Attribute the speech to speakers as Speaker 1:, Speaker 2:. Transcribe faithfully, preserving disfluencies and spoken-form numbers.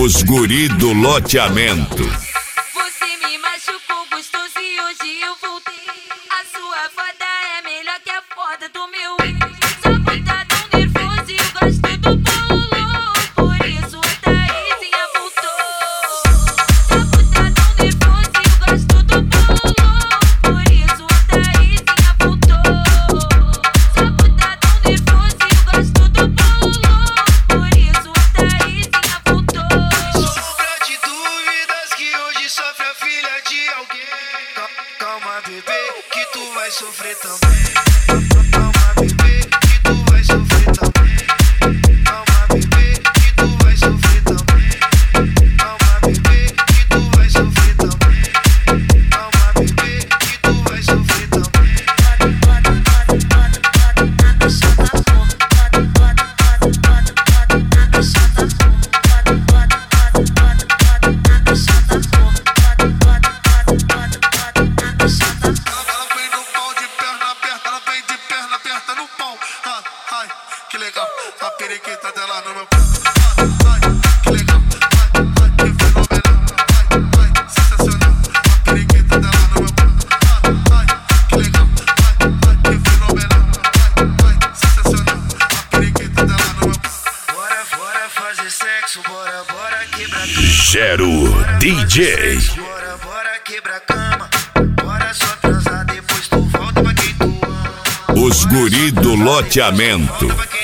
Speaker 1: Os guri do loteamento.
Speaker 2: Você me machucou gostoso e hoje eu voltei. A sua foda é melhor que a foda do meu ex. Sua puta tão nervosa e eu gosto do bolo. Por isso a Thaisinha voltou. Sua puta tão nervosa e eu gosto do bolo. Por isso a Thaisinha voltou. Sua puta tão nervosa e eu gosto do bolo. Por isso a Thaisinha voltou.
Speaker 3: Sombra de dúvidas que hoje sofre a filha de alguém. Calma, bebê, que tu vai sofrer também. Calma, bebê, que tu vai sofrer também. Calma, bebê, que tu vai sofrer também. Calma, bebê, que tu vai sofrer também. Calma, bebê, que tu vai sofrer também. Que legal, a periquita dela no meu pau. Ai, que legal, ai, ai, que fenomenal. Ai, ai, sensacional, a periquita dela no meu pau. Ai, ai, que legal, ai, ai, que fenomenal. Ai, ai, sensacional, a periquita dela no meu pau. Bora, bora fazer sexo, bora, bora quebrar cama.
Speaker 1: Gero D J.
Speaker 3: Bora, bora quebrar cama. Bora só transar, depois tu volta pra quem tu ama.
Speaker 1: Os guri do loteamento.
Speaker 3: Volta pra quem